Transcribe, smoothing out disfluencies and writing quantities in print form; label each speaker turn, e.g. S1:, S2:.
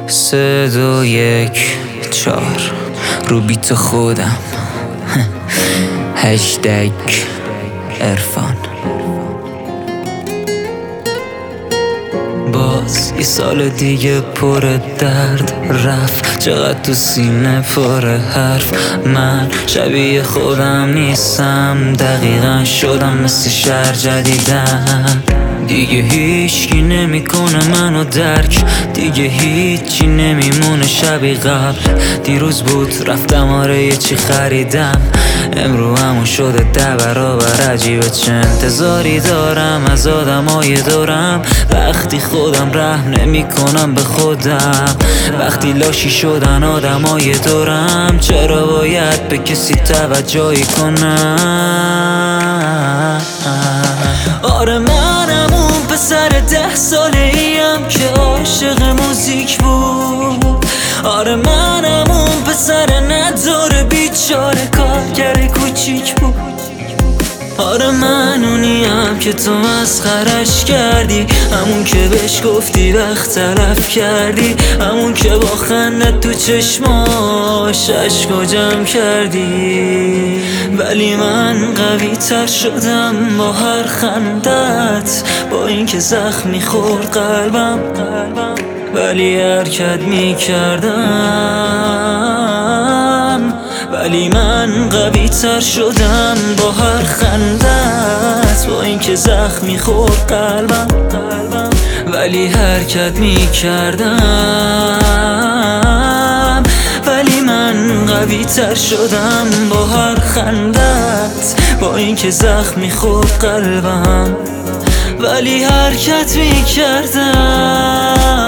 S1: 3 2 1 4 رو بیت خودم هشتگ عرفان. باز یه سال دیگه پر درد رفت، چقدر تو سینه پر حرف. من شبیه خودم نیستم، دقیقا شدم مثل شهر جدیدم. دیگه هیچکی نمیکنه منو درک، دیگه هیچی نمیمونه شبیه قبل. دیروز بود رفتم آره یه چی خریدم، امرو همون شده 10 برابر. عجیبه چه انتظاری دارم از آدمای دورم، وقتی خودم رحم نمی کنم به خودم. وقتی لاشی شدن آدمای دورم، چرا باید به کسی توجهی کنم؟ آره منم اون پسر 10 ساله ایم که عاشق موزیک بود. آره منم اون پسر نداره بیچاره کارگر کوچیک بود. آره من اونیم که تو مسخرش کردی، همون که بهش گفتی وقت تلف کردی، همون که با خندت تو چشماش عشقو جمع کردی. ولی من قوی تر شدم با هر خندت، با اینکه زخمی خورد قلبم، ولی حرکت میکردم. ولی من قوی تر شدم با هر خندت، با اینکه زخمی خورد قلبم، ولی حرکت میکردم. ولی من قوی تر شدم با هر خندت، با اینکه زخمی خورد قلبم، ولی حرکت میکردم.